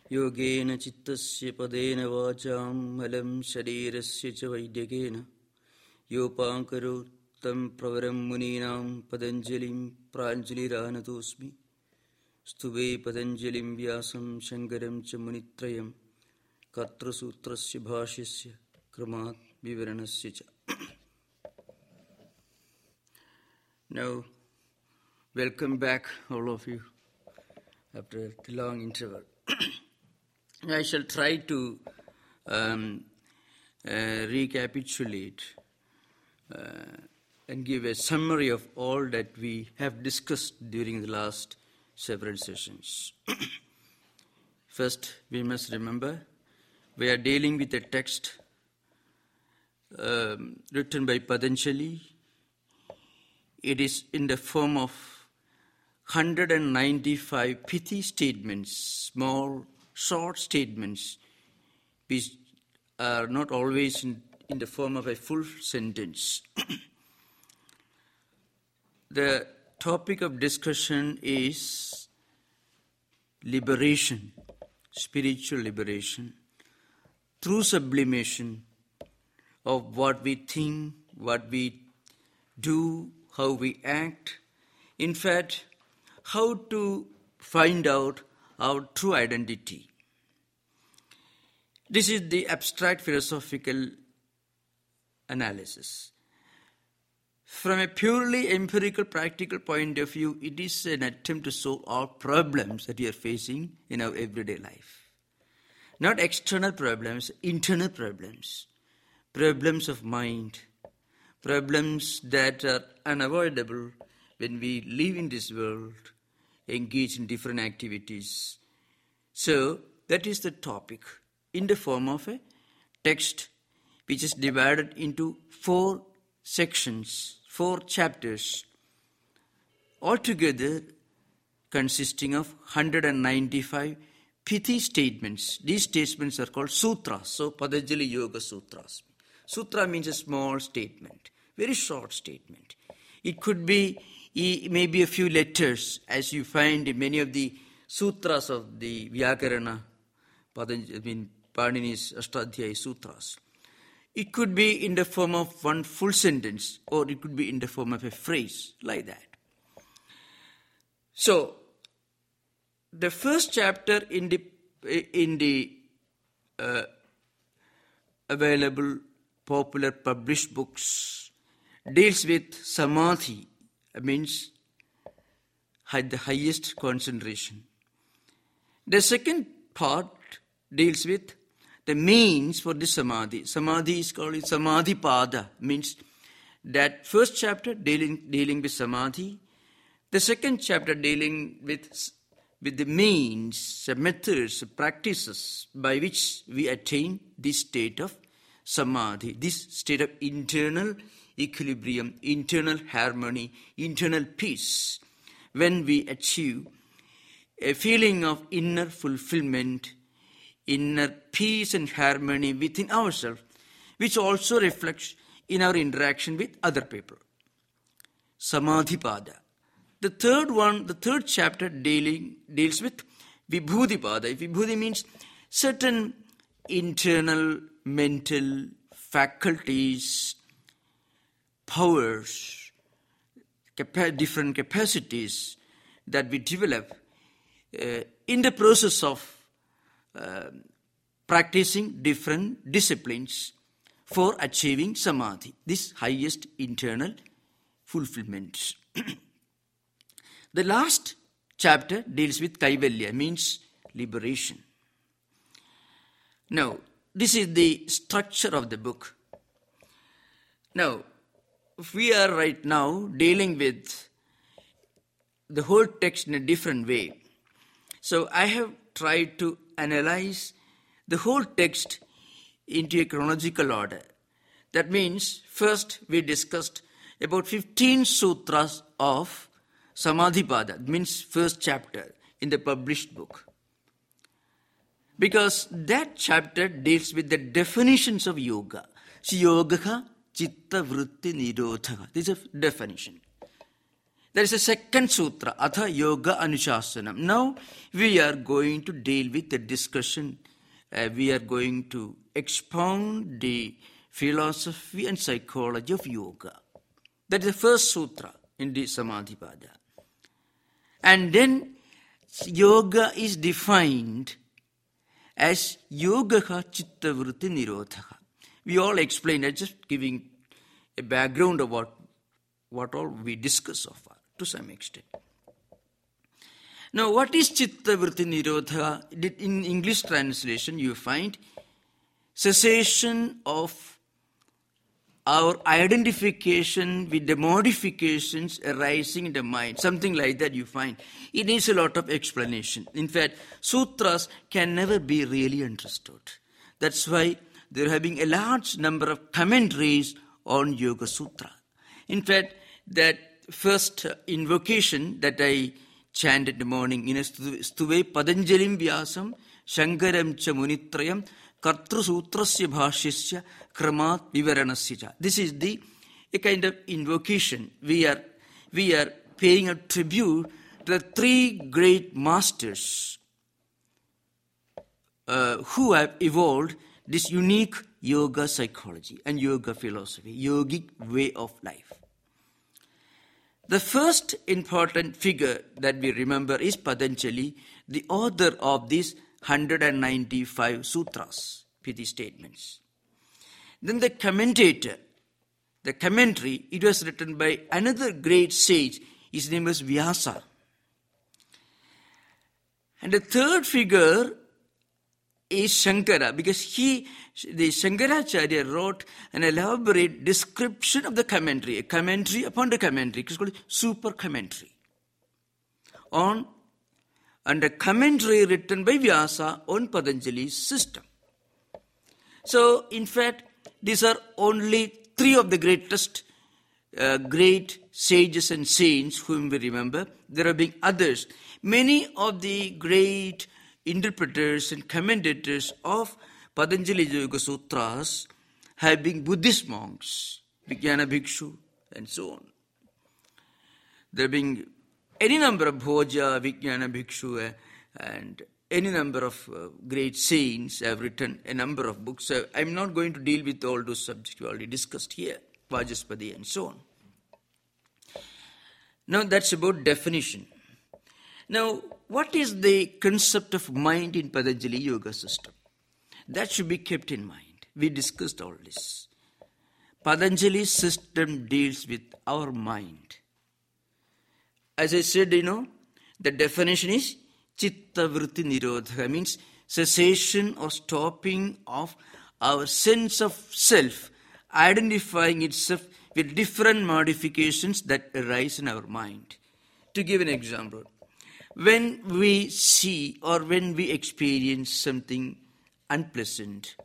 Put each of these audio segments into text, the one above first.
Yogena chittasya padena vacham malam sharirasya cha vaidhyagena yopankarotam pravaram muninam padanjalim pranjaliranatosmi stube padanjalim vyasam shankaram cha munitrayam katra sutrasya bhashyasya kramat vivaranasya cha. Now, welcome back all of you after the long interval. I shall try to recapitulate and give a summary of all that we have discussed during the last several sessions. First, we must remember we are dealing with a text written by Patanjali. It is in the form of 195 pithy statements, small, short statements, which are not always in the form of a full sentence. The topic of discussion is liberation, spiritual liberation, through sublimation of what we think, what we do, how we act. In fact, how to find out our true identity. This is the abstract philosophical analysis. From a purely empirical, practical point of view, it is an attempt to solve all problems that we are facing in our everyday life. Not external problems, internal problems. Problems of mind. Problems that are unavoidable when we live in this world, engage in different activities. So, that is the topic in the form of a text which is divided into 4 sections, 4 chapters, altogether consisting of 195 pithy statements. These statements are called sutras, so Patanjali Yoga Sutras. Sutra means a small statement, very short statement. It could be maybe a few letters, as you find in many of the sutras of the Vyakarana, Panini's Ashtadhyayi Sutras. It could be in the form of one full sentence, or it could be in the form of a phrase, like that. So, the first chapter in the available popular published books deals with samadhi, means the highest concentration. The second part deals with the means for the samadhi. Samadhi is called samadhi pada, means that first chapter dealing with samadhi. The second chapter dealing with the means, the methods, the practices by which we attain this state of samadhi, this state of internal equilibrium, internal harmony, internal peace, when we achieve a feeling of inner fulfillment, inner peace and harmony within ourselves, which also reflects in our interaction with other people. Samadhipada. The third chapter deals with Vibhudipada. Vibhuti means certain internal mental faculties, powers, different capacities that we develop in the process of practicing different disciplines for achieving samadhi, this highest internal fulfillment. The last chapter deals with Kaivalya, means liberation. Now, this is the structure of the book. Now, we are right now dealing with the whole text in a different way. So I have tried to analyze the whole text into a chronological order. That means, first we discussed about 15 sutras of Samadhipada, means first chapter in the published book. Because that chapter deals with the definitions of yoga. So, yoga, chitta vritti nirodha. This is a definition. There is a second sutra, Atha Yoga Anuशासनम. Now we are going to deal with the discussion. We are going to expound the philosophy and psychology of yoga. That is the first sutra in the Samadhipada. And then yoga is defined as yogaha chitta vritti nirodhaha. We all explained, just giving a background of what all we discussed so far to some extent. Now, what is chitta vritti nirodha? In English translation, you find cessation of our identification with the modifications arising in the mind. Something like that you find. It needs a lot of explanation. In fact, sutras can never be really understood. That's why they're having a large number of commentaries on Yoga Sutra. In fact, that first invocation that I chanted in the morning, Stuve Padanjalim Vyasam Shankaram Cha Munitrayam Kartru Sutrasya Bhashyasya Kramat Vivaranasya. This is a kind of invocation. We are paying a tribute to the three great masters who have evolved this unique yoga psychology and yoga philosophy, yogic way of life. The first important figure that we remember is Patanjali, the author of these 195 sutras, pity statements. Then the commentator, the commentary, it was written by another great sage. His name was Vyasa. And the third figure is Shankara, because the Shankaracharya wrote an elaborate description of the commentary, a commentary upon the commentary. It's called super commentary. And a commentary written by Vyasa on Patanjali's system. So, in fact, these are only three of the greatest great sages and saints whom we remember. There have been others. Many of the great interpreters and commentators of Patanjali Yoga Sutras have been Buddhist monks, Vijnana Bhikshu, and so on. There have been any number of Bhoja, Vijnana Bhikshu, and any number of great saints have written a number of books. I'm not going to deal with all those subjects we already discussed here, Vajaspati and so on. Now that's about definition. Now, what is the concept of mind in Patanjali Yoga system? That should be kept in mind. We discussed all this. Patanjali's system deals with our mind. As I said, the definition is chitta vritti nirodha, means cessation or stopping of our sense of self, identifying itself with different modifications that arise in our mind. To give an example, when we see or when we experience something unpleasant,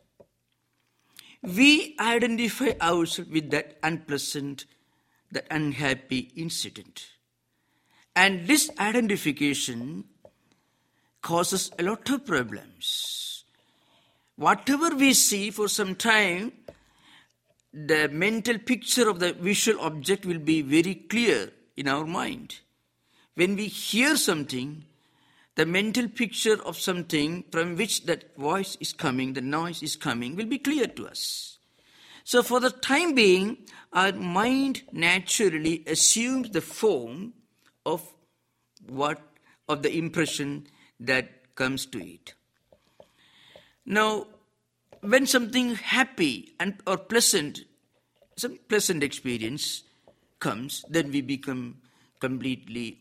we identify ourselves with that unpleasant, that unhappy incident. And this identification causes a lot of problems. Whatever we see for some time, the mental picture of the visual object will be very clear in our mind. When we hear something, the mental picture of something from which that voice is coming, the noise is coming, will be clear to us. So for the time being, our mind naturally assumes the form of the impression that comes to it. Now, when something happy or pleasant, some pleasant experience comes, then we become completely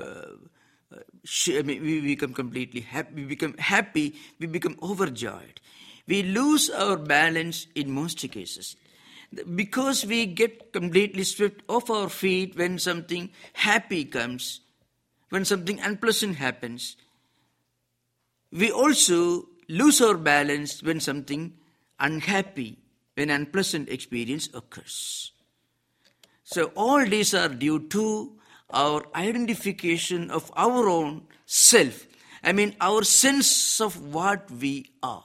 we become completely happy. We become happy. We become overjoyed. We lose our balance in most cases, because we get completely swept off our feet when something happy comes, when something unpleasant happens. We also lose our balance when something unhappy, when unpleasant experience occurs. So all these are due to our identification of our own self. Our sense of what we are,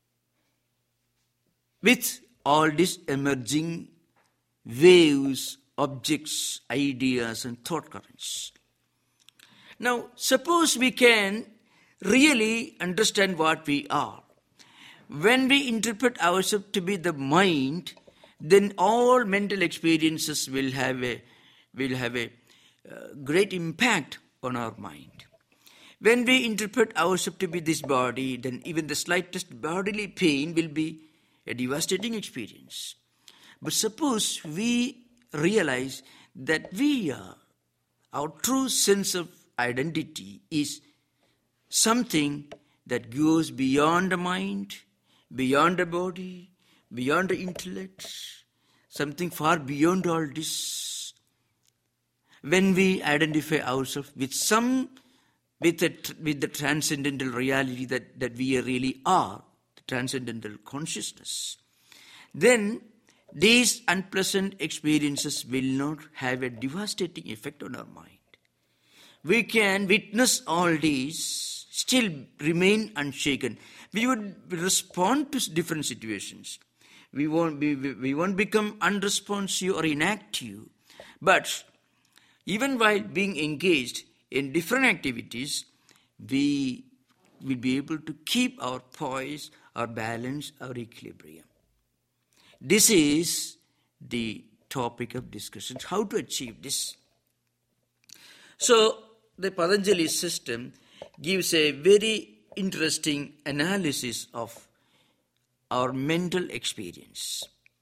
with all these emerging waves objects, ideas, and thought currents. Now, suppose we can really understand what we are. When we interpret ourselves to be the mind, then all mental experiences will have a great impact on our mind. When we interpret ourselves to be this body, then even the slightest bodily pain will be a devastating experience. But suppose we realize that we are, our true sense of identity is something that goes beyond the mind, beyond the body, beyond the intellect, something far beyond all this. When we identify ourselves with the transcendental reality that we really are, the transcendental consciousness, then these unpleasant experiences will not have a devastating effect on our mind. We can witness all these, still remain unshaken. We would respond to different situations. We won't become unresponsive or inactive. But even while being engaged in different activities, we will be able to keep our poise, our balance, our equilibrium. This is the topic of discussion, how to achieve this. So, the Patanjali system gives a very interesting analysis of our mental experience.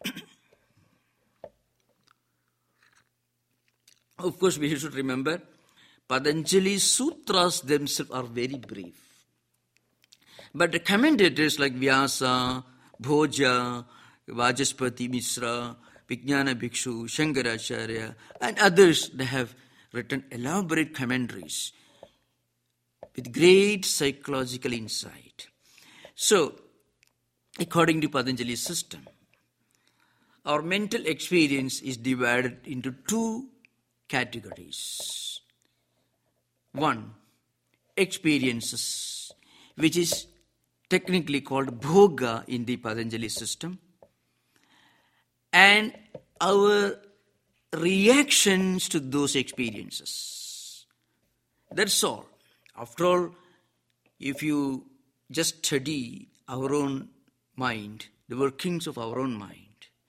Of course, we should remember, Patanjali's sutras themselves are very brief. But the commentators like Vyasa, Bhoja, Vajaspati Misra, Vijnana Bhikshu, Shankaracharya, and others, they have written elaborate commentaries with great psychological insight. So, according to Patanjali's system, our mental experience is divided into two categories. One, experiences, which is technically called bhoga in the Patanjali system, and our reactions to those experiences. That's all. After all, if you just study our own mind, the workings of our own mind,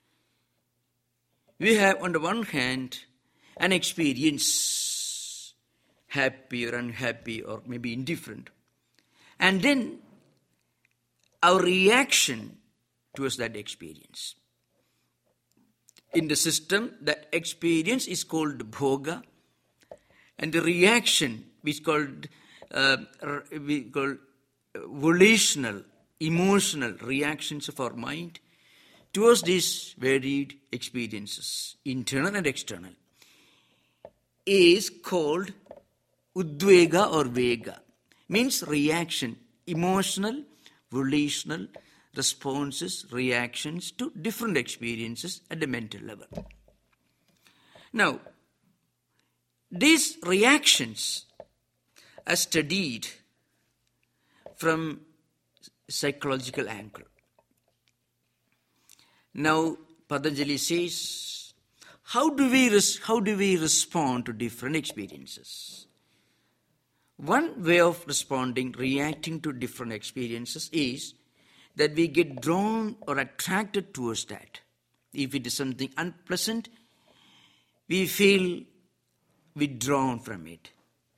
we have on the one hand an experience, happy or unhappy or maybe indifferent, and then our reaction towards that experience. In the system, that experience is called bhoga, and the reaction is called volitional, emotional reactions of our mind towards these varied experiences, internal and external, is called udvega or vega, means reaction, emotional, volitional responses, reactions to different experiences at the mental level. Now, these reactions are studied from psychological angle. Now, Patanjali says, how do we respond to different experiences? One way of responding, reacting to different experiences is that we get drawn or attracted towards that. If it is something unpleasant, we feel withdrawn from it.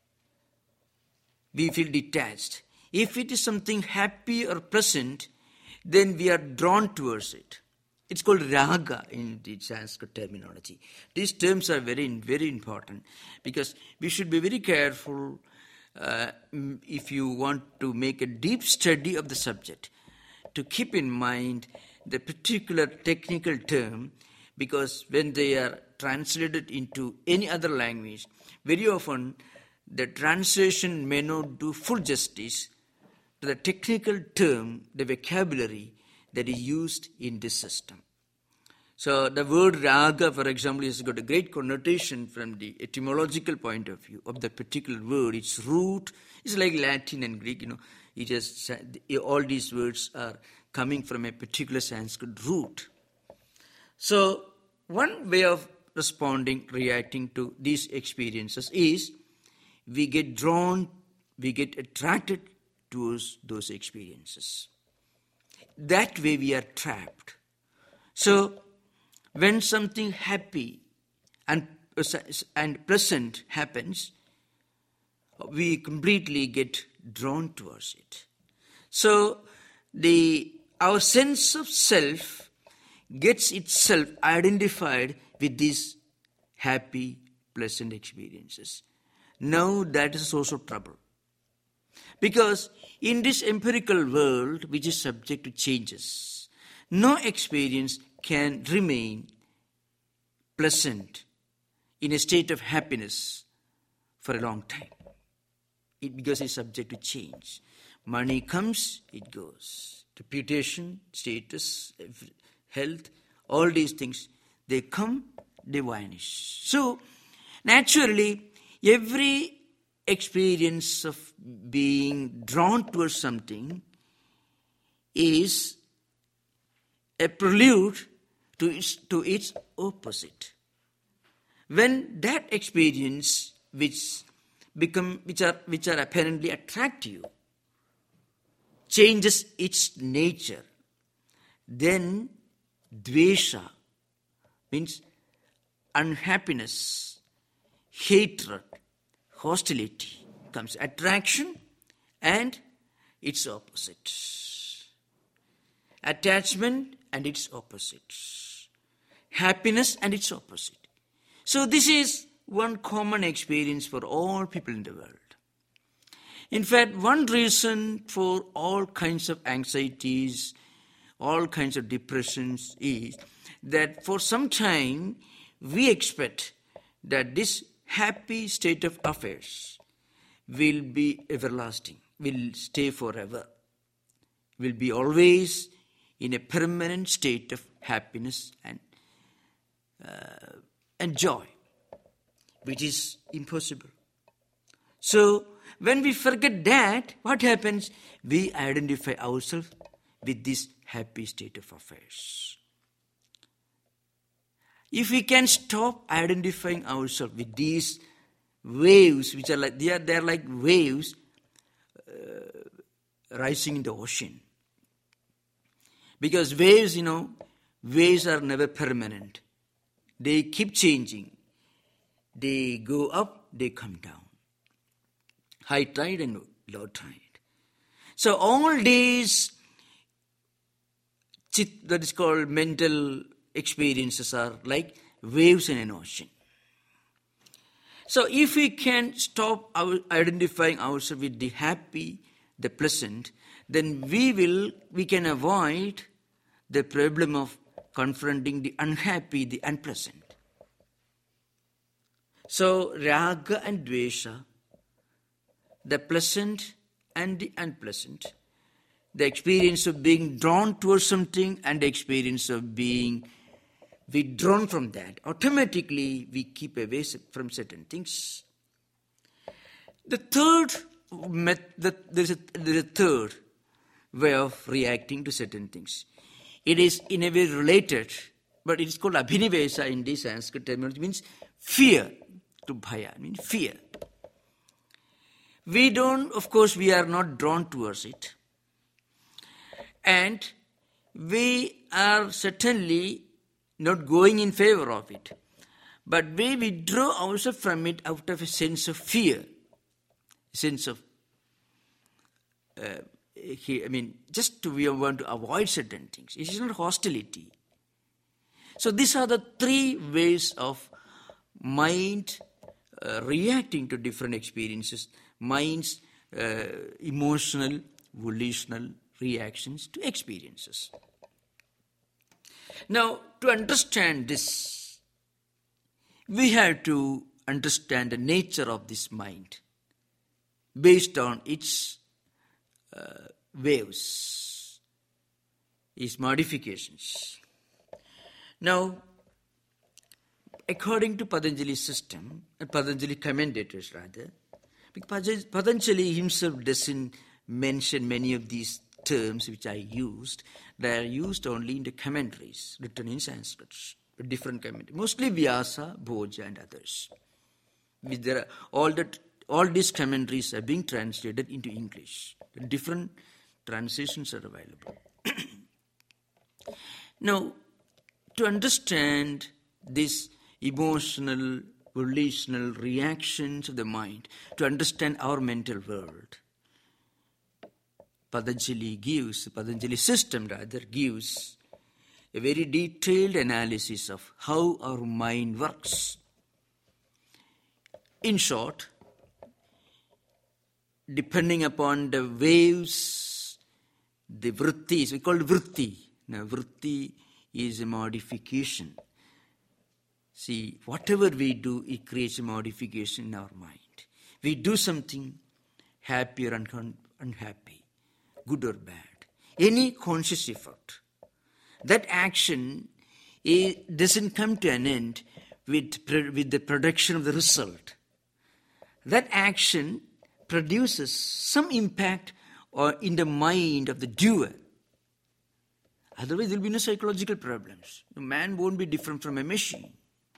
We feel detached. If it is something happy or pleasant, then we are drawn towards it. It's called raga in the Sanskrit terminology. These terms are very, very important because we should be very careful if you want to make a deep study of the subject, to keep in mind the particular technical term, because when they are translated into any other language, very often the translation may not do full justice to the technical term, the vocabulary that is used in this system. So the word raga, for example, has got a great connotation from the etymological point of view of the particular word. Its root is like Latin and Greek, It has, all these words are coming from a particular Sanskrit root. So one way of responding, reacting to these experiences is we get drawn, we get attracted towards those experiences. That way we are trapped. So when something happy and pleasant happens, we completely get drawn towards it. So our sense of self gets itself identified with these happy, pleasant experiences. Now that is a source of trouble. Because in this empirical world, which is subject to changes, no experience can remain pleasant in a state of happiness for a long time. Because it's subject to change. Money comes, it goes. Reputation, status, health, all these things, they come, they vanish. So, naturally, every experience of being drawn towards something is a prelude to its opposite. When that experience which are apparently attractive changes its nature, then dvesha means unhappiness, hatred, hostility comes. Attraction and its opposite. Attachment and its opposite. Happiness and its opposite. So this is one common experience for all people in the world. In fact, one reason for all kinds of anxieties, all kinds of depressions is that for some time we expect that this happy state of affairs will be everlasting, will stay forever, will be always in a permanent state of happiness and joy, which is impossible. So, when we forget that, what happens? We identify ourselves with this happy state of affairs. If we can stop identifying ourselves with these waves, which are like they are like waves rising in the ocean, because waves are never permanent. They keep changing. They go up, they come down. High tide and low tide. So all these that is called mental experiences are like waves in an ocean. So if we can stop identifying ourselves with the happy, the pleasant, then we can avoid the problem of confronting the unhappy, the unpleasant. So raga and dvesha, the pleasant and the unpleasant, the experience of being drawn towards something and the experience of being withdrawn from that, automatically we keep away from certain things. The third there's a third way of reacting to certain things. It is in a way related, but it is called abhinivesa in this Sanskrit terminology, means fear, to bhaya, means fear. We are not drawn towards it. And we are certainly not going in favor of it. But we withdraw ourselves from it out of a sense of fear, sense of, we want to avoid certain things. It is not hostility. So these are the three ways of mind reacting to different experiences. Mind's emotional, volitional reactions to experiences. Now, to understand this, we have to understand the nature of this mind based on its waves, its modifications. Now, according to Patanjali's system, Patanjali commentators rather, because Patanjali himself doesn't mention many of these terms which I used. They are used only in the commentaries written in Sanskrit. different community, mostly Vyasa, Bhoja and others. All these commentaries are being translated into English. Different translations are available. Now, to understand these emotional, volitional reactions of the mind, to understand our mental world, Patanjali system gives a very detailed analysis of how our mind works. In short, depending upon the waves, the vrittis, we call it vritti. Now, vritti is a modification. See, whatever we do, it creates a modification in our mind. We do something happy or unhappy, good or bad. Any conscious effort. That action doesn't come to an end with the production of the result. That action produces some impact in the mind of the doer. Otherwise, there will be no psychological problems. The man won't be different from a machine.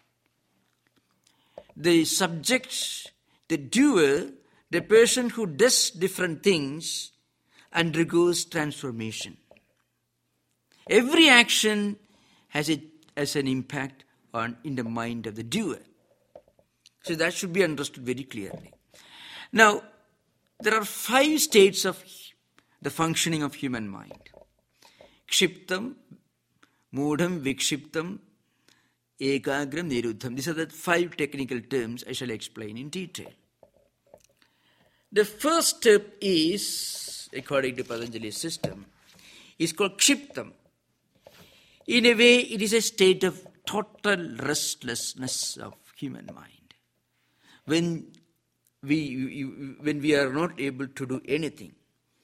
The subject, the doer, the person who does different things, undergoes transformation. Every action has an impact in the mind of the doer. So that should be understood very clearly. Now, there are 5 states of the functioning of human mind. Kshiptam, Mudham, Vikshiptam, Ekagram, Niruddham. These are the 5 technical terms I shall explain in detail. The first step is, according to Patanjali's system, is called Kshiptam. In a way, it is a state of total restlessness of human mind. When we are not able to do anything,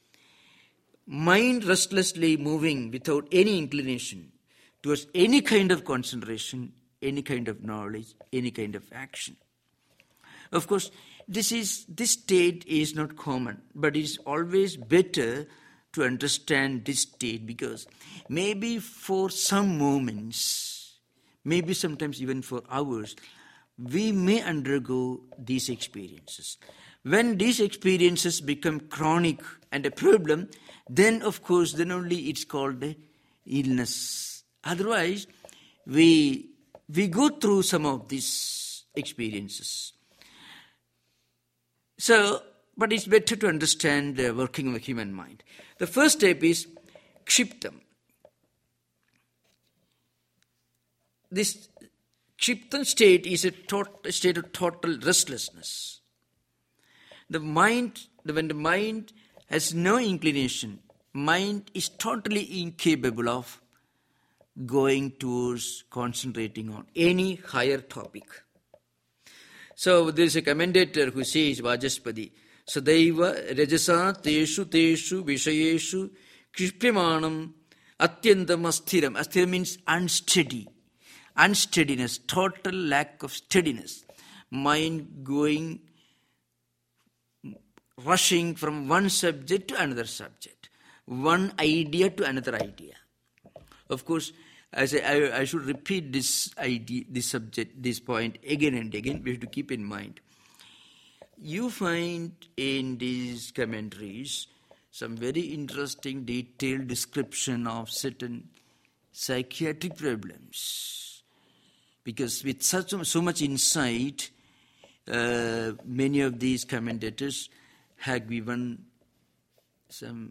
mind restlessly moving without any inclination towards any kind of concentration, any kind of knowledge, any kind of action. Of course, this state is not common, but it is always better to understand this state, because maybe for some moments, maybe sometimes even for hours, we may undergo these experiences. When these experiences become chronic and a problem, then of course, then only it's called an illness. Otherwise, we go through some of these experiences. So, but it's better to understand the working of the human mind. The first step is Kshiptam. This Kshiptam state is a state of total restlessness. When the mind has no inclination, mind is totally incapable of going towards concentrating on any higher topic. So there is a commentator who says, Vajaspati, Sadaiva Rajasa Teshu Vishayeshu Kshipyamanam Atyantam Asthiram. Asthiram means unsteady. Unsteadiness, total lack of steadiness. Mind going, rushing from one subject to another subject. One idea to another idea. Of course, I should repeat this idea, this subject, this point again and again. We have to keep in mind. You find in these commentaries some very interesting detailed description of certain psychiatric problems. Because with so much insight, many of these commentators have given some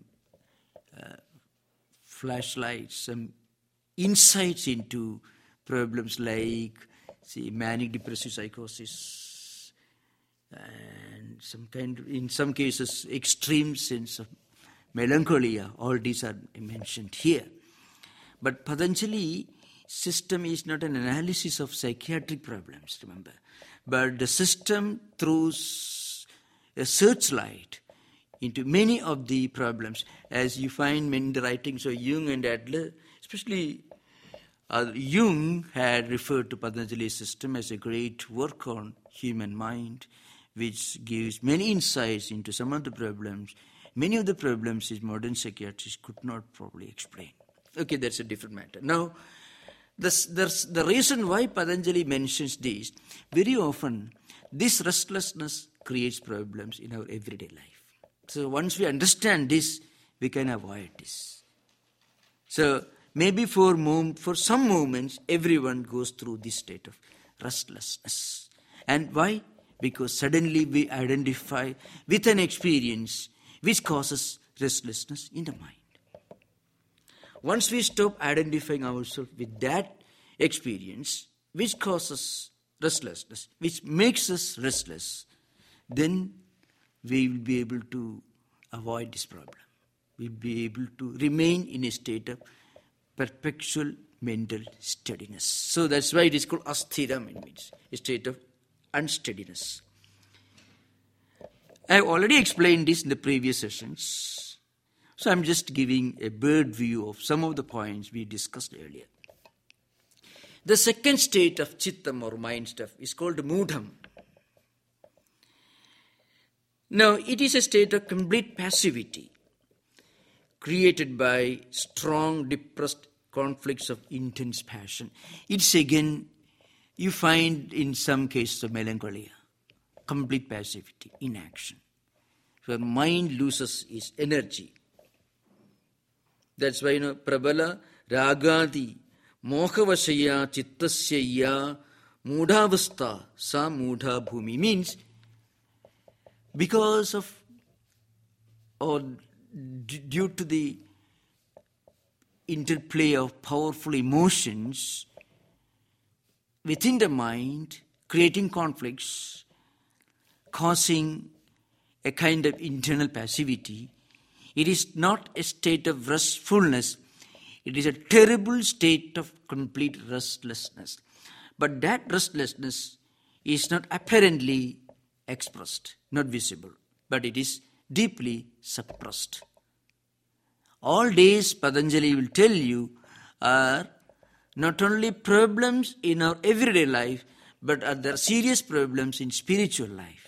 flashlights, some insights into problems like, manic depressive psychosis, and in some cases, extreme sense of melancholia. All these are mentioned here. But Patanjali system is not an analysis of psychiatric problems, remember, but the system throws a searchlight into many of the problems, as you find in the writings of Jung and Adler. Especially Jung had referred to Patanjali's system as a great work on human mind, which gives many insights into some of the problems. Many of the problems is modern psychiatrists could not probably explain. Okay, that's a different matter. Now, The reason why Patanjali mentions this, very often this restlessness creates problems in our everyday life. So once we understand this, we can avoid this. So maybe for some moments, everyone goes through this state of restlessness. And why? Because suddenly we identify with an experience which causes restlessness in the mind. Once we stop identifying ourselves with that experience which causes restlessness, which makes us restless, then we will be able to avoid this problem. We will be able to remain in a state of perpetual mental steadiness. So that's why it is called asthiram, it means a state of unsteadiness. I have already explained this in the previous sessions. So I'm just giving a bird view of some of the points we discussed earlier. The second state of chittam or mind stuff is called mudham. Now, it is a state of complete passivity created by strong, depressed conflicts of intense passion. It's again, you find in some cases of melancholia, complete passivity, inaction. Your mind loses its energy. That's why, prabala ragadi mohavashaya chittasya mudhavastha sa mudha bhumi means because of or due to the interplay of powerful emotions within the mind, creating conflicts, causing a kind of internal passivity. It is not a state of restfulness. It is a terrible state of complete restlessness. But that restlessness is not apparently expressed, not visible, but it is deeply suppressed. All days, Patanjali will tell you, are not only problems in our everyday life, but are there serious problems in spiritual life.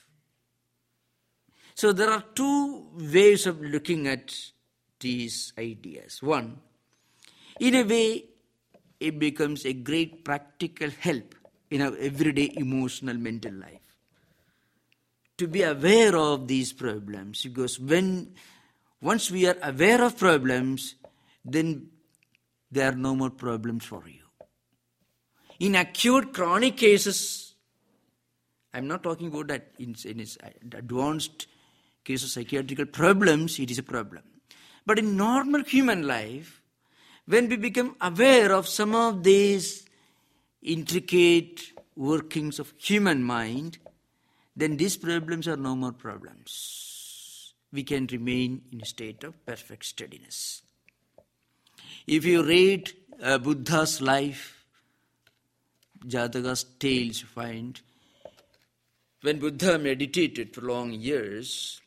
So there are two ways of looking at these ideas. One, in a way, it becomes a great practical help in our everyday emotional mental life to be aware of these problems, because once we are aware of problems, then there are no more problems for you. In acute chronic cases, I'm not talking about that in its advanced case of psychiatrical problems, it is a problem. But in normal human life, when we become aware of some of these intricate workings of human mind, then these problems are no more problems. We can remain in a state of perfect steadiness. If you read Buddha's life, Jataka's tales, you find when Buddha meditated for long years,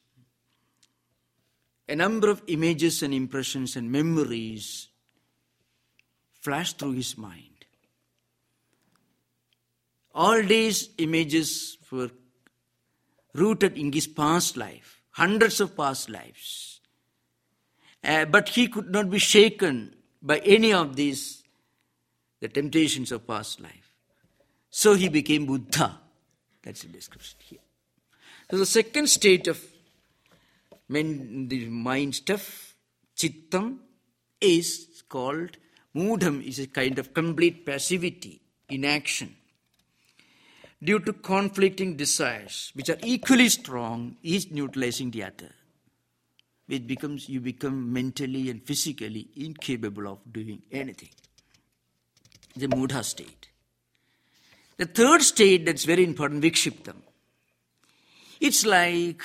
a number of images and impressions and memories flashed through his mind. All these images were rooted in his past life, hundreds of past lives. But he could not be shaken by any of these, the temptations of past life. So he became Buddha. That's the description here. So the second state of the mind stuff, chittam, is called mudham, is a kind of complete passivity, inaction. Due to conflicting desires, which are equally strong, each neutralizing the other. You become mentally and physically incapable of doing anything. The mudha state. The third state that's very important, vikshiptam. It's like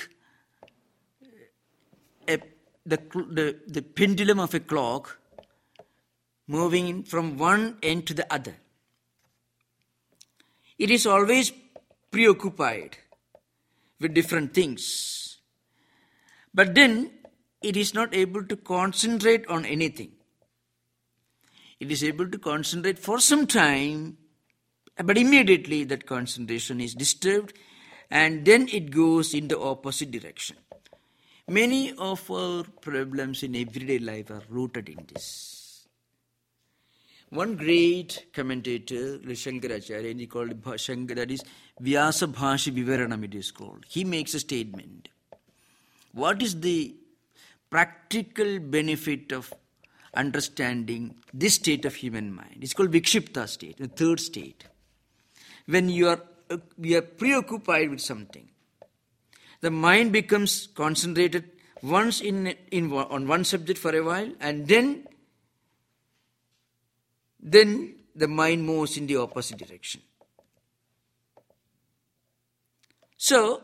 the pendulum of a clock moving from one end to the other. It is always preoccupied with different things. But then it is not able to concentrate on anything. It is able to concentrate for some time, but immediately that concentration is disturbed and then it goes in the opposite direction. Many of our problems in everyday life are rooted in this. One great commentator, Shankaracharya, and he called it that is Vyasa Bhashi Vivaranam it is called. He makes a statement. What is the practical benefit of understanding this state of human mind? It's called Vikshipta state, the third state. When we are preoccupied with something, the mind becomes concentrated once on one subject for a while, and then the mind moves in the opposite direction. So,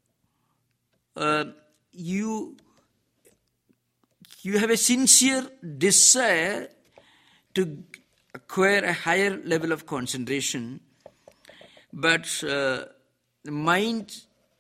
you have a sincere desire to acquire a higher level of concentration, but the mind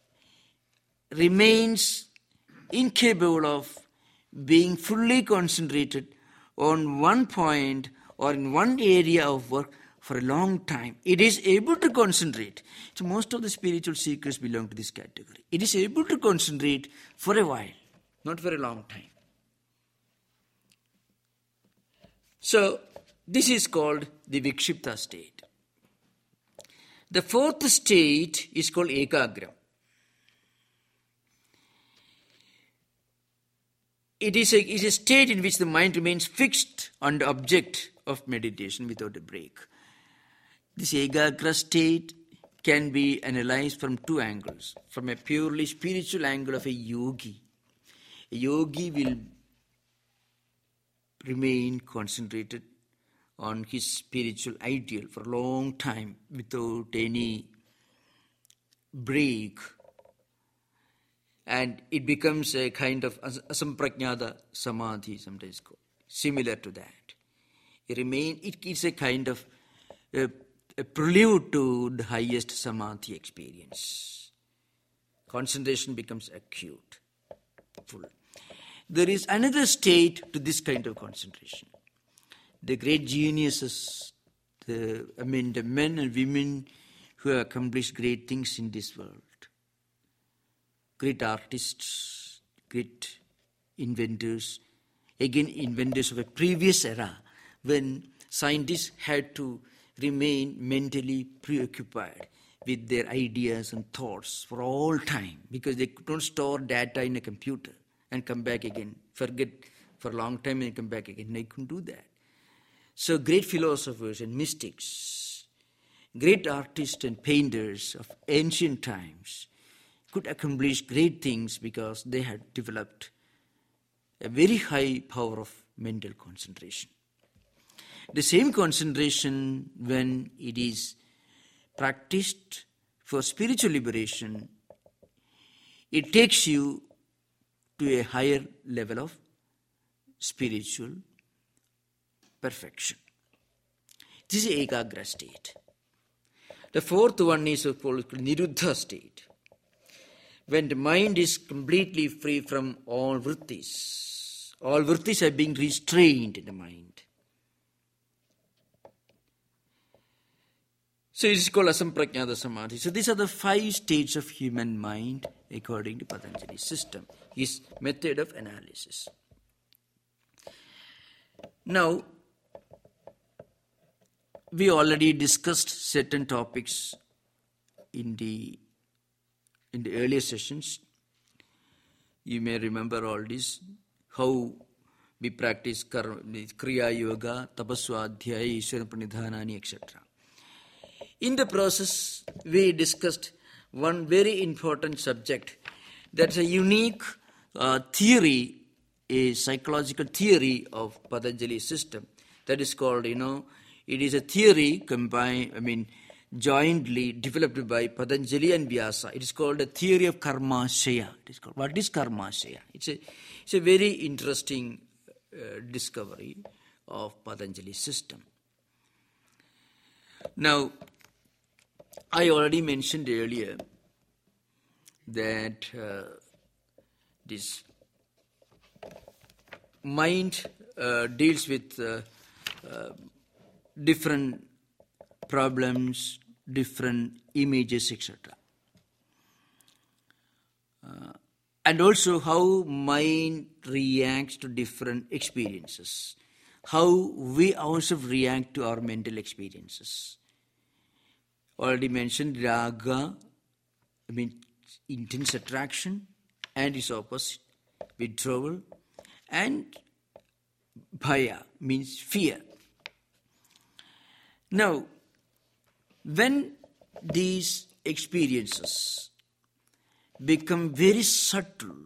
remains incapable of being fully concentrated on one point or in one area of work for a long time. It is able to concentrate. So most of the spiritual seekers belong to this category. It is able to concentrate for a while, not for a long time. So this is called the Vikshipta state. The fourth state is called Ekagram. It is a state in which the mind remains fixed on the object of meditation without a break. This Ekagra state can be analyzed from two angles. From a purely spiritual angle of a yogi. A yogi will remain concentrated on his spiritual ideal for a long time without any break. And it becomes a kind of asamprajnata samadhi, sometimes called, similar to that. It is a kind of a prelude to the highest samadhi experience. Concentration becomes acute, full. There is another state to this kind of concentration. The great geniuses, the men and women who have accomplished great things in this world, great artists, great inventors, again inventors of a previous era when scientists had to remain mentally preoccupied with their ideas and thoughts for all time because they couldn't store data in a computer and come back again, forget for a long time and come back again. They couldn't do that. So great philosophers and mystics, great artists and painters of ancient times could accomplish great things because they had developed a very high power of mental concentration. The same concentration, when it is practiced for spiritual liberation, it takes you to a higher level of spiritual perfection. This is Ekagra state. The fourth one is called Niruddha state, when the mind is completely free from all vrittis. All vrittis are being restrained in the mind. So it is called Asamprajnata Samadhi. So these are the 5 states of human mind according to Patanjali's system, his method of analysis. Now, we already discussed certain topics in the earlier sessions. You may remember all this, how we practice Kriya Yoga, Tapaswadhyaya, Ishvara Pranidhanani, etc. In the process, we discussed one very important subject. That's a unique theory, a psychological theory of Patanjali's system. That is called, it is a theory jointly developed by Patanjali and Vyasa. It is called a theory of Karmashaya. What is Karmashaya? It's a very interesting discovery of Patanjali's system. Now, I already mentioned earlier that this mind deals with different problems, different images, etc. And also how mind reacts to different experiences, how we ourselves react to our mental experiences. Already mentioned raga, intense attraction, and its opposite, withdrawal, and bhaya means fear. Now, when these experiences become very subtle,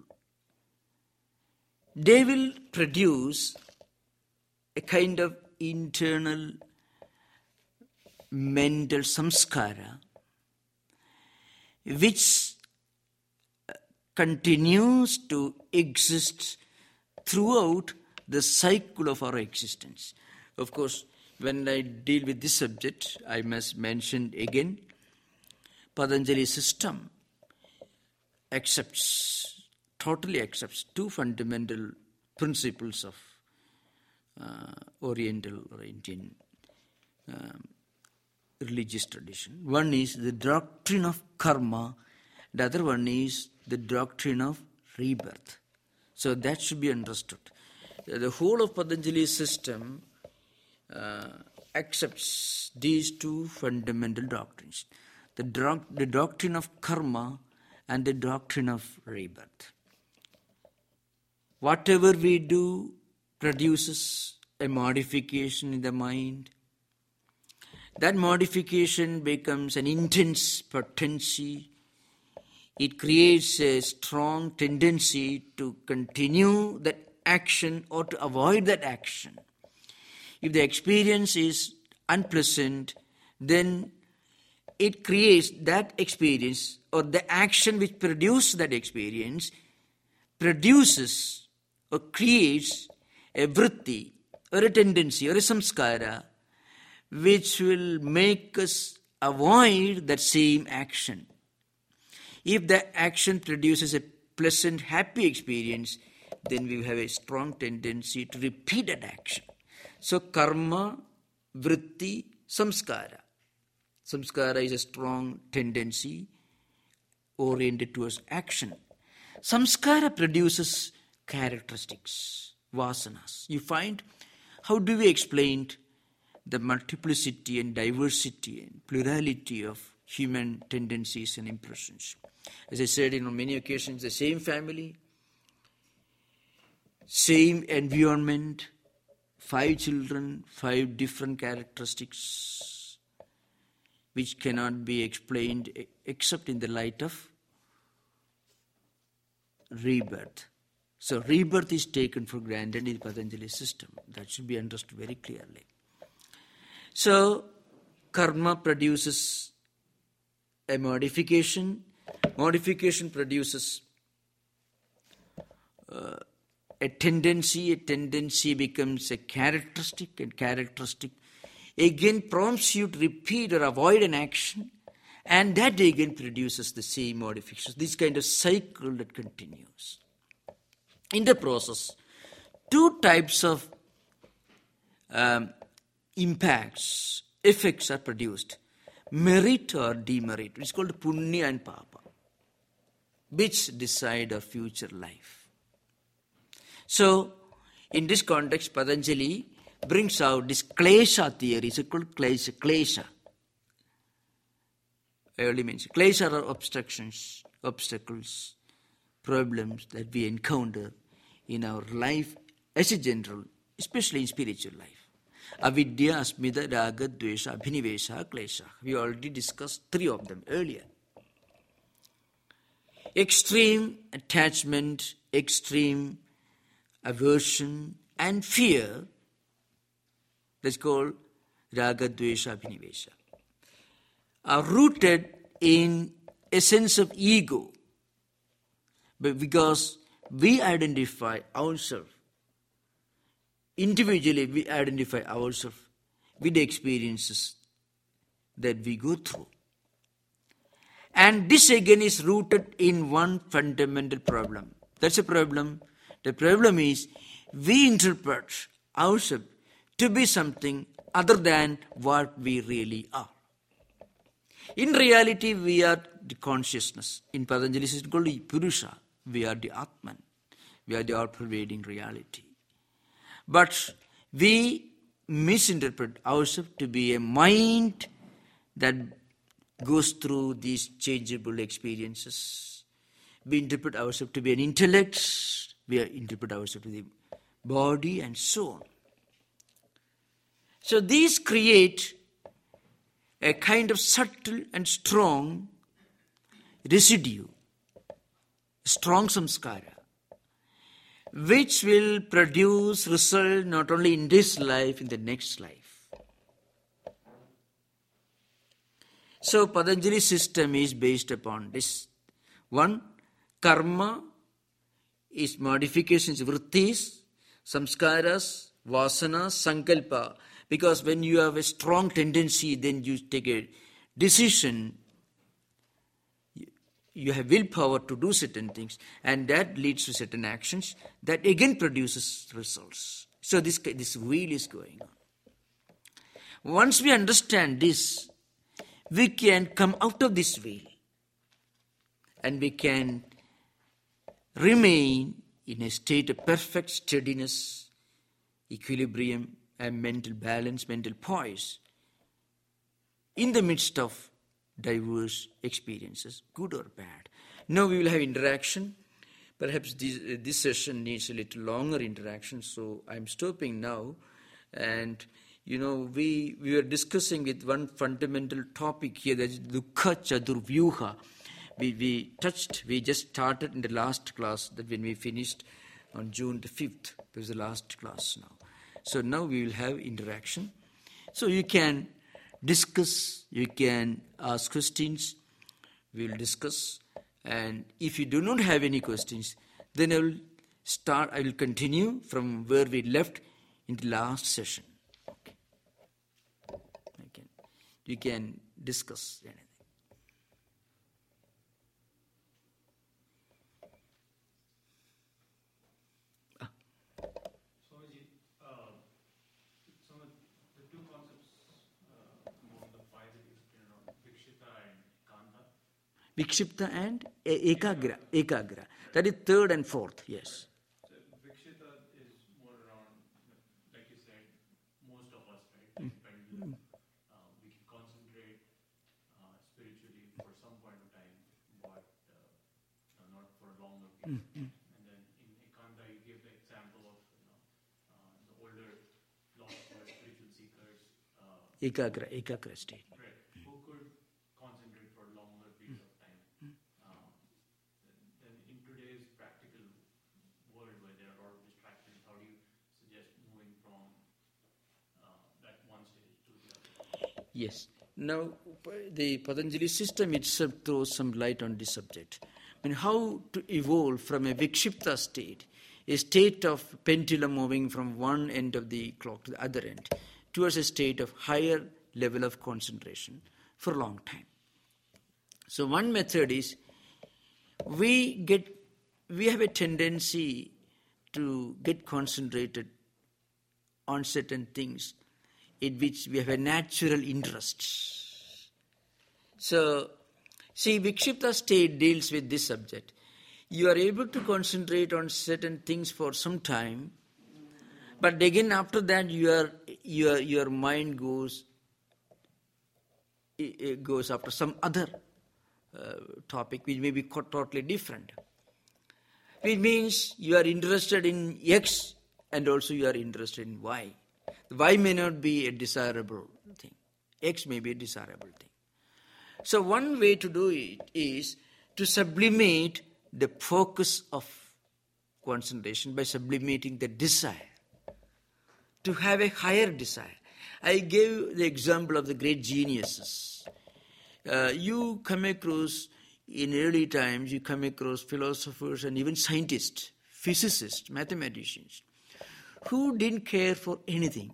they will produce a kind of internal mental samskara which continues to exist throughout the cycle of our existence. Of course, when I deal with this subject, I must mention again, Patanjali's system totally accepts two fundamental principles of Oriental or Indian religious tradition. One is the doctrine of karma, the other one is the doctrine of rebirth. So that should be understood. The whole of Patanjali's system accepts these two fundamental doctrines, the doctrine of karma and the doctrine of rebirth. Whatever we do produces a modification in the mind. That modification becomes an intense potency. It creates a strong tendency to continue that action or to avoid that action. If the experience is unpleasant, then it creates that experience, or the action which produces that experience produces or creates a vritti or a tendency or a samskara which will make us avoid that same action. If the action produces a pleasant, happy experience, then we have a strong tendency to repeat that action. So karma, vritti, samskara. Samskara is a strong tendency oriented towards action. Samskara produces characteristics, vasanas. You find, how do we explain the multiplicity and diversity and plurality of human tendencies and impressions? As I said, on many occasions, the same family, same environment, 5 children, 5 different characteristics, which cannot be explained except in the light of rebirth. So rebirth is taken for granted in Patanjali system. That should be understood very clearly. So karma produces a modification. Modification produces a tendency. A tendency becomes a characteristic, and characteristic again prompts you to repeat or avoid an action, and that again produces the same modifications. This kind of cycle that continues. In the process, 2 types of effects are produced. Merit or demerit. It's called punya and papa, which decide our future life. So, in this context, Patanjali brings out this klesha theory. It's called klesha. I already mentioned. Klesha are obstacles, problems that we encounter in our life as a general, especially in spiritual life. Avidya, asmita, raga, dvesha, abhinivesha, klesha. We already discussed 3 of them earlier. Extreme attachment, extreme aversion and fear, that's called raga, dvesha, abhinivesha, are rooted in a sense of ego, but because we identify ourselves, individually we identify ourselves with the experiences that we go through. And this again is rooted in one fundamental problem. That's a problem. The problem is we interpret ourselves to be something other than what we really are. In reality, we are the consciousness. In Patanjali, it's called Purusha. We are the Atman. We are the all-pervading reality. But we misinterpret ourselves to be a mind that goes through these changeable experiences. We interpret ourselves to be an intellect. We interpret ourselves to be the body and so on. So these create a kind of subtle and strong residue, strong samskara, which will produce result not only in this life, in the next life. So Patanjali's system is based upon this. One, karma is modifications, vrittis, samskaras, vasana, sankalpa. Because when you have a strong tendency, then you take a decision. You have willpower to do certain things, and that leads to certain actions that again produces results. So this wheel is going on. Once we understand this, we can come out of this wheel and we can remain in a state of perfect steadiness, equilibrium, and mental balance, mental poise in the midst of diverse experiences, good or bad. Now we will have interaction. Perhaps this session needs a little longer interaction, so I'm stopping now. And we were discussing with one fundamental topic here, that is dukkha chadurvyuha. We just started in the last class, that when we finished on June the 5th, it was the last class now. So now we will have interaction. So you can discuss, you can ask questions, we will discuss. And if you do not have any questions, then I will continue from where we left in the last session. Okay. You can discuss anything. Vikshipta and Ekagra. That is third and fourth, yes. So Vikshita is more around, like you said, most of us, right? Pendulum. We can concentrate spiritually for some point of time, but not for a longer period. And then in Ekanta, you give the example of the older philosophers, spiritual seekers. Ekagra state. Yes. Now, the Patanjali system itself throws some light on this subject. I mean, how to evolve from a Vikshipta state, a state of pendulum moving from one end of the clock to the other end, towards a state of higher level of concentration for a long time. So one method is, we have a tendency to get concentrated on certain things in which we have a natural interest. So, see, Vikshipta state deals with this subject. You are able to concentrate on certain things for some time, but again after that your mind goes after some other topic which may be totally different. Which means you are interested in X and also you are interested in Y. Y may not be a desirable thing. X may be a desirable thing. So one way to do it is to sublimate the focus of concentration by sublimating the desire. To have a higher desire. I gave the example of the great geniuses. You come across, in early times, you come across philosophers and even scientists, physicists, mathematicians, who didn't care for anything.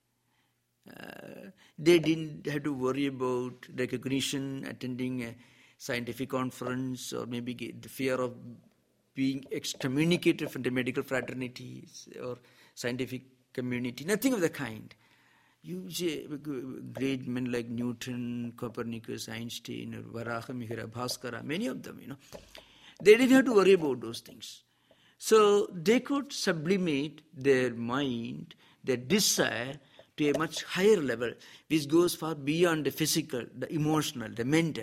They didn't have to worry about recognition, attending a scientific conference, or maybe the fear of being excommunicated from the medical fraternities or scientific community, nothing of the kind. You see great men like Newton, Copernicus, Einstein, or Varahamihira, Bhaskara, many of them, they didn't have to worry about those things. So they could sublimate their mind, the desire to a much higher level, which goes far beyond the physical, the emotional, the mental.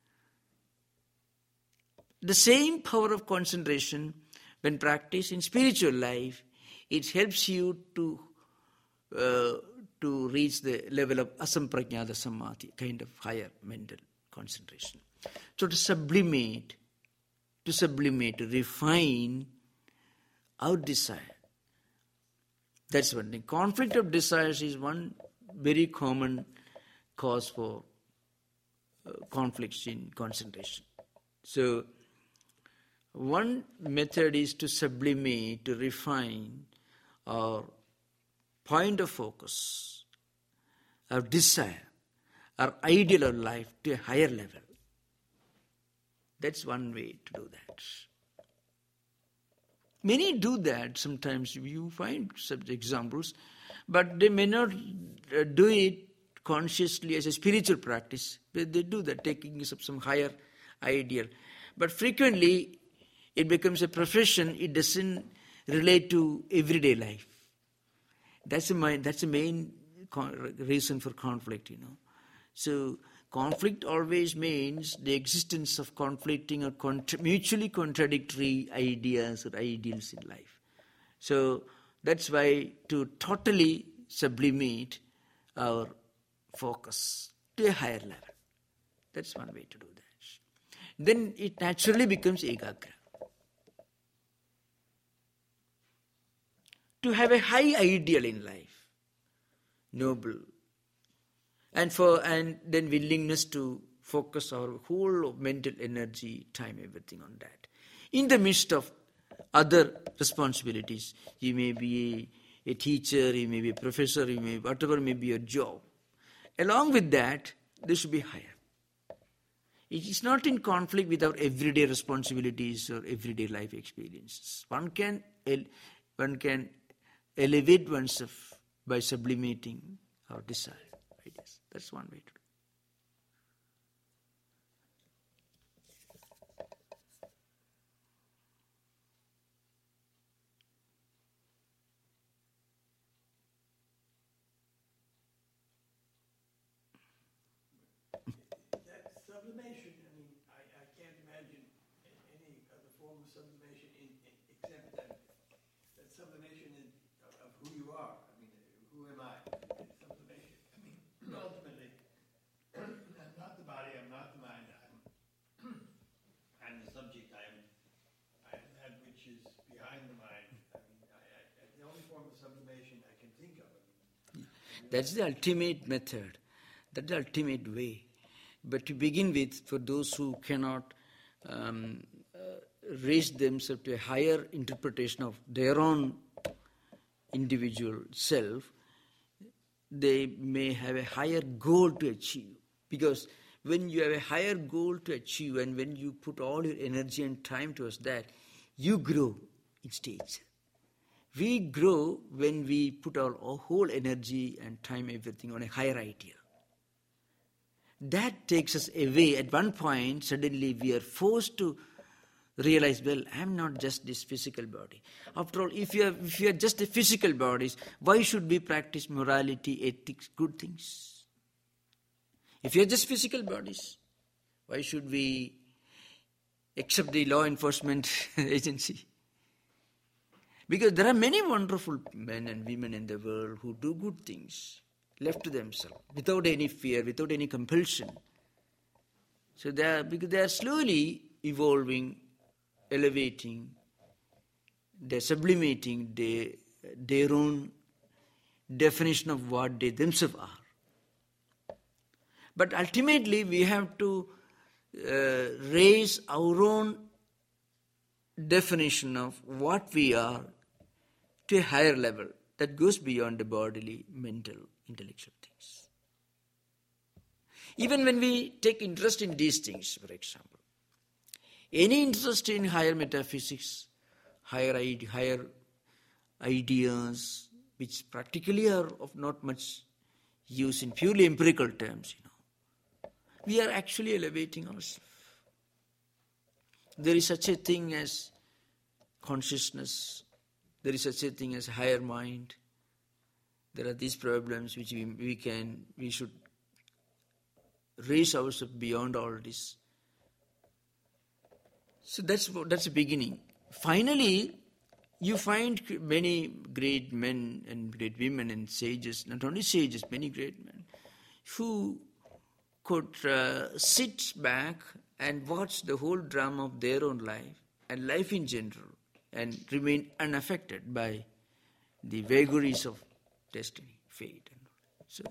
The same power of concentration, when practiced in spiritual life, it helps you to reach the level of asampragnata samadhi, kind of higher mental concentration. So to sublimate, to refine our desire. That's one thing. Conflict of desires is one very common cause for conflicts in concentration. So one method is to sublimate, to refine our point of focus, our desire, our ideal of life to a higher level. That's one way to do that. Many do that. Sometimes you find such examples, but they may not do it consciously as a spiritual practice. They do that, taking up some higher ideal. But frequently, it becomes a profession. It doesn't relate to everyday life. That's the main reason for conflict, So conflict always means the existence of conflicting or mutually contradictory ideas or ideals in life. So that's why to totally sublimate our focus to a higher level. That's one way to do that. Then it naturally becomes ekagra. To have a high ideal in life, noble, and then willingness to focus our whole mental energy, time, everything on that. In the midst of other responsibilities, you may be a teacher, you may be a professor, you may whatever may be your job. Along with that, there should be higher. It is not in conflict with our everyday responsibilities or everyday life experiences. One can elevate oneself by sublimating our desire. Ideas. That's one way to do it. That sublimation, I can't imagine any other form of sublimation except that sublimation of who you are. Who am I? Sublimation. Ultimately, I'm not the body, I'm not the mind, I'm the subject, I'm that which is behind the mind. The only form of sublimation I can think of. That's the ultimate method. That's the ultimate way. But to begin with, for those who cannot raise themselves to a higher interpretation of their own individual self, they may have a higher goal to achieve. Because when you have a higher goal to achieve and when you put all your energy and time towards that, you grow in stage. We grow when we put our whole energy and time, everything on a higher ideal. That takes us away. At one point, suddenly we are forced to realize, well, I'm not just this physical body. After all, if you are just a physical bodies, why should we practice morality, ethics, good things? If you are just physical bodies, why should we accept the law enforcement agency? Because there are many wonderful men and women in the world who do good things, left to themselves, without any fear, without any compulsion. So because they are slowly evolving, elevating, they're sublimating their own definition of what they themselves are. But ultimately we have to raise our own definition of what we are to a higher level that goes beyond the bodily, mental, intellectual things. Even when we take interest in these things, for example, any interest in higher metaphysics, higher ideas, which practically are of not much use in purely empirical terms, we are actually elevating ourselves. There is such a thing as consciousness. There is such a thing as higher mind. there are these problems which we should raise ourselves beyond all this. So that's the beginning. Finally, you find many great men and great women and sages, not only sages, many great men, who could sit back and watch the whole drama of their own life and life in general and remain unaffected by the vagaries of destiny, fate. And all. So,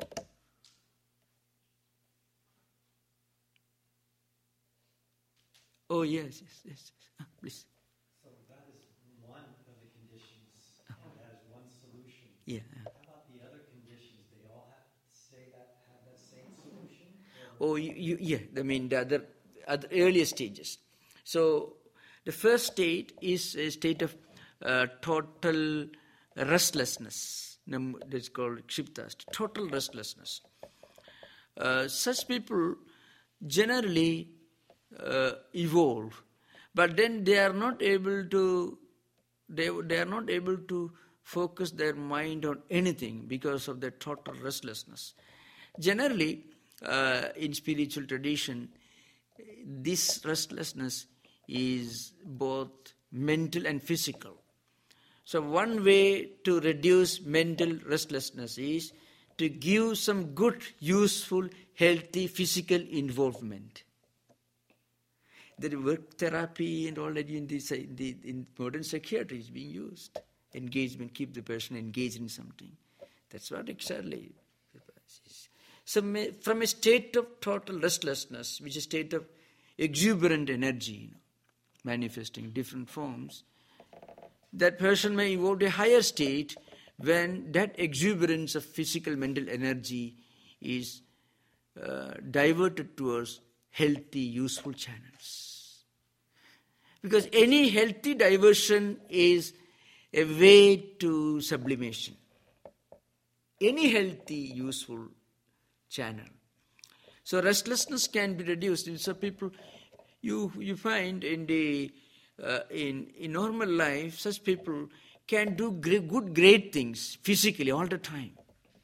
oh yes. Please. So that is one of the conditions, and that is one solution. Yeah. How about the other conditions? They all have that same solution? Oh, yeah. I mean, the other earlier stages. So, the first state is a state of total restlessness. That's called kshipta state, total restlessness. Such people generally evolve, but then they are not able to. They are not able to focus their mind on anything because of their total restlessness. Generally, in spiritual tradition, this restlessness is both mental and physical. So one way to reduce mental restlessness is to give some good, useful, healthy physical involvement. The work therapy and all that in modern psychiatry is being used. Engagement, keep the person engaged in something. That's what exactly the process is. So from a state of total restlessness, which is a state of exuberant energy, manifesting different forms, that person may evolve to a higher state when that exuberance of physical mental energy is diverted towards healthy, useful channels. Because any healthy diversion is a way to sublimation. Any healthy, useful channel. So restlessness can be reduced. So people, you find in normal life, such people can do great things physically all the time.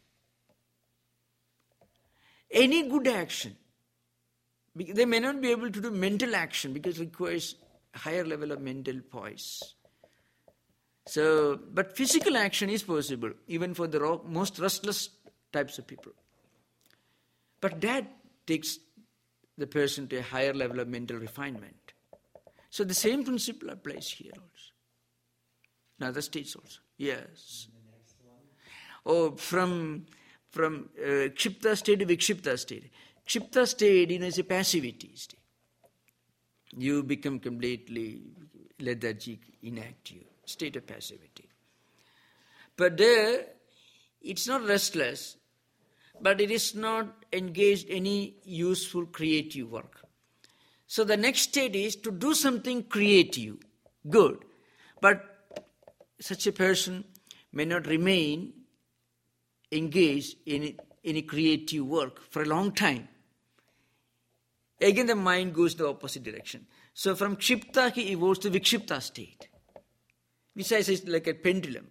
Any good action. They may not be able to do mental action because it requires a higher level of mental poise. So, but physical action is possible even for the most restless types of people. But that takes the person to a higher level of mental refinement. So the same principle applies here also. In other states also. Yes. And the next one? Oh, from kshipta state to vikshipta state. Kshipta state, is a passivity state. You become completely lethargic, inactive, state of passivity. But there, it's not restless, but it is not engaged any useful creative work. So the next state is to do something creative, good. But such a person may not remain engaged in any creative work for a long time. Again, the mind goes the opposite direction. So from kshipta, he evolves to vikshipta state, which is like a pendulum.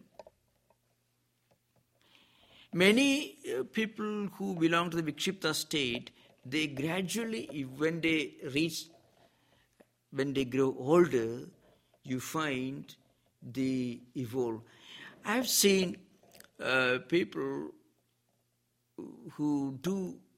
Many people who belong to the vikshipta state, they gradually, when they grow older, you find they evolve. I've seen people who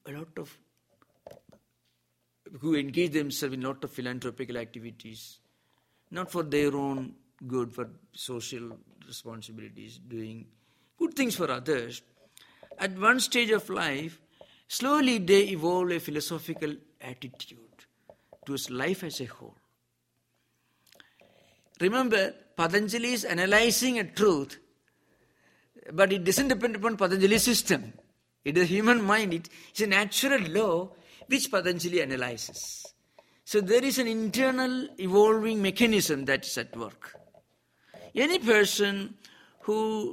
engage themselves in a lot of philanthropical activities, not for their own good, for social responsibilities, doing good things for others. At one stage of life, slowly they evolve a philosophical attitude towards life as a whole. Remember, Patanjali is analyzing a truth, but it doesn't depend upon Patanjali's system. It is human mind. It's a natural law which Patanjali analyzes. So there is an internal evolving mechanism that is at work. Any person who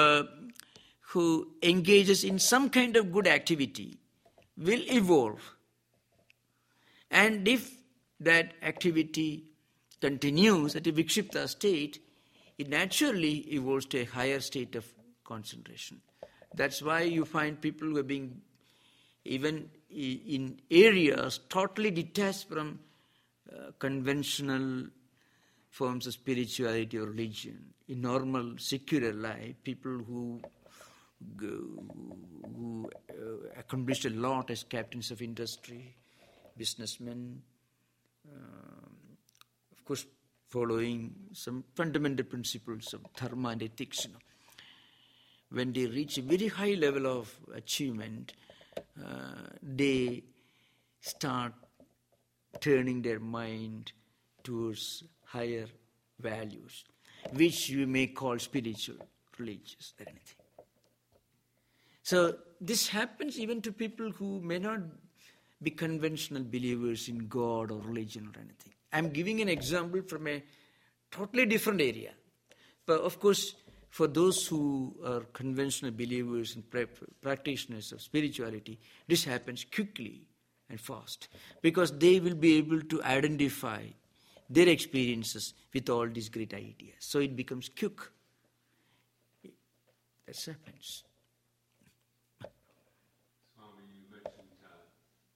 engages in some kind of good activity will evolve. And if that activity continues at a vikshipta state, it naturally evolves to a higher state of concentration. That's why you find people who are being, even in areas totally detached from conventional forms of spirituality or religion. In normal secular life, people who accomplished a lot as captains of industry, businessmen, of course following some fundamental principles of dharma and ethics. When they reach a very high level of achievement, they start turning their mind towards higher values, which you may call spiritual, religious, or anything. So this happens even to people who may not be conventional believers in God or religion or anything. I'm giving an example from a totally different area. But of course, for those who are conventional believers and practitioners of spirituality, this happens quickly and fast, because they will be able to identify their experiences with all these great ideas. So it becomes quick. That happens. Swami, you mentioned some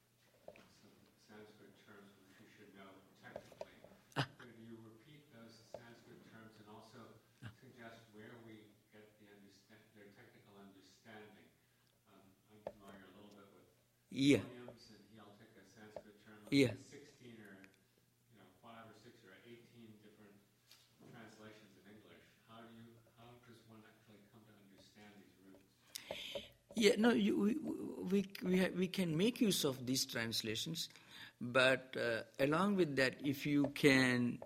Sanskrit terms which you should know technically. Could you repeat those Sanskrit terms and also suggest where we get their technical understanding? I'm familiar a little bit with Yeah. Williams, and he'll take a Sanskrit term of Yeah. 16 or 5 or 6 or 18 different translations in English. How does one actually come to understand these roots? Yeah, no, we can make use of these translations, but along with that, if you can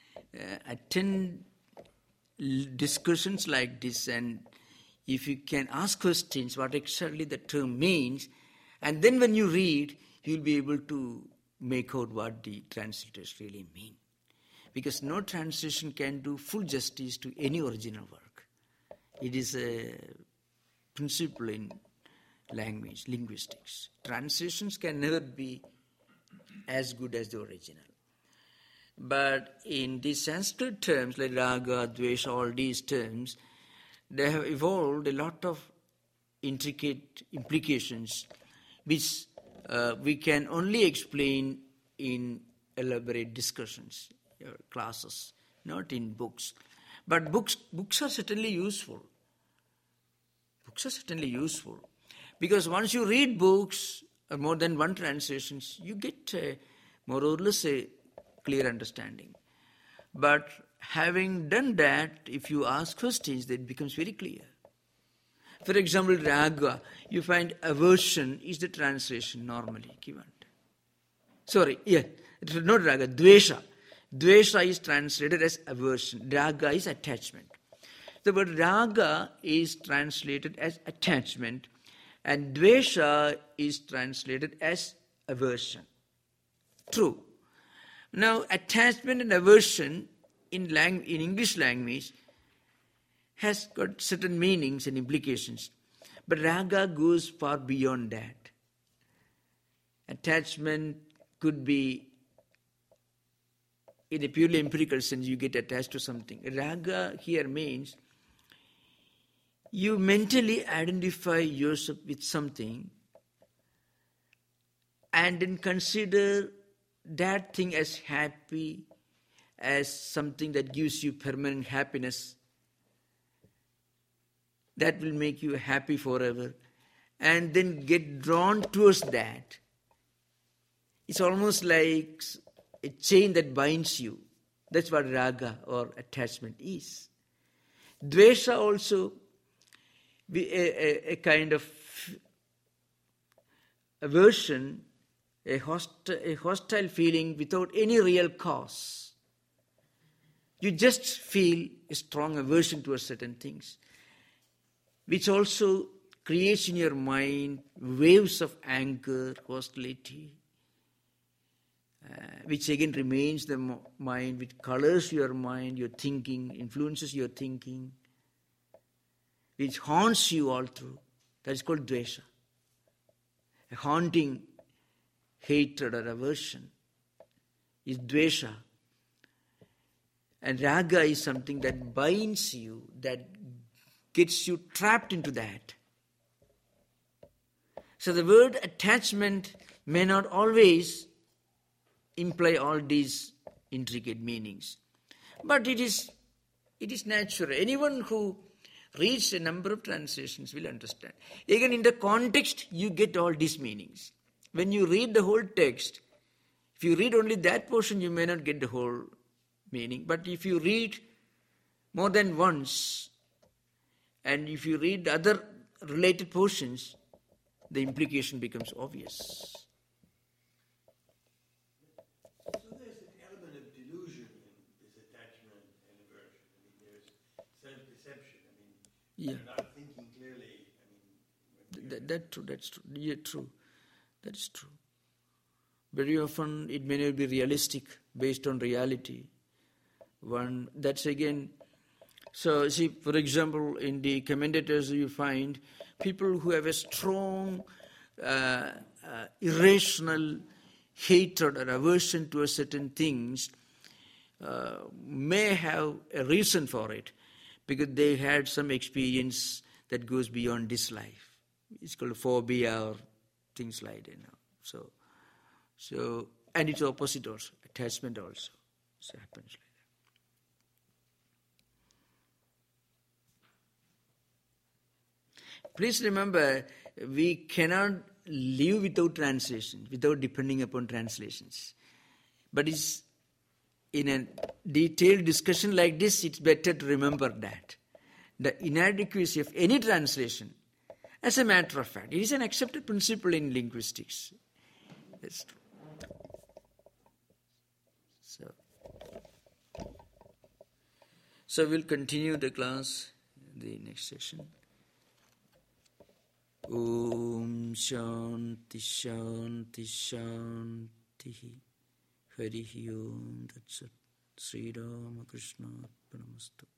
attend discussions like this, and if you can ask questions what exactly the term means, and then when you read, you'll be able to make out what the translators really mean. Because no translation can do full justice to any original work. It is a principle in language, linguistics. Translations can never be as good as the original. But in these Sanskrit terms, like raga, dvesha, all these terms, they have evolved a lot of intricate implications which we can only explain in elaborate discussions, classes, not in books. But books are certainly useful. Books are certainly useful. Because once you read books, more than one translations, you get more or less a clear understanding. But having done that, if you ask questions, then it becomes very clear. For example, raga, you find aversion is the translation normally given. Sorry, not raga, dvesha. Dvesha is translated as aversion. Raga is attachment. The word raga is translated as attachment, and dvesha is translated as aversion. True. Now, attachment and aversion in English language has got certain meanings and implications. But raga goes far beyond that. Attachment could be, in a purely empirical sense, you get attached to something. Raga here means you mentally identify yourself with something and then consider that thing as happy, as something that gives you permanent happiness, that will make you happy forever, and then get drawn towards that. It's almost like a chain that binds you. That's what raga or attachment is. Dvesha also be a kind of aversion, a hostile feeling without any real cause. You just feel a strong aversion towards certain things, which also creates in your mind waves of anger, hostility, which again remains the mind, which colors your mind, your thinking, influences your thinking, which haunts you all through. That is called dvesha. A haunting hatred or aversion is dvesha. And raga is something that binds you, that gets you trapped into that. So the word attachment may not always imply all these intricate meanings. But it is natural. Anyone who reads a number of translations will understand. Again, in the context, you get all these meanings. When you read the whole text, if you read only that portion, you may not get the whole meaning. But if you read more than once, and if you read other related portions, the implication becomes obvious. So there's an element of delusion in this attachment and aversion. I mean, there's self-deception. I mean, Yeah. you're not thinking clearly. I mean, That's true. Yeah, true. That's true. Very often it may not be realistic based on reality. That's again. So see, for example, in the commentators you find people who have a strong, irrational hatred or aversion to certain things may have a reason for it, because they had some experience that goes beyond this life. It's called phobia or things like that. So and it's opposite also, attachment also. So happens like that. Please remember, we cannot live without translation, without depending upon translations. But it's in a detailed discussion like this, it's better to remember that. The inadequacy of any translation, as a matter of fact, it is an accepted principle in linguistics. That's true. So we'll continue the class in the next session. Om Shanti Shanti Shanti Harihi Om Tat Sat Sri Ramakrishna Arpanamastu.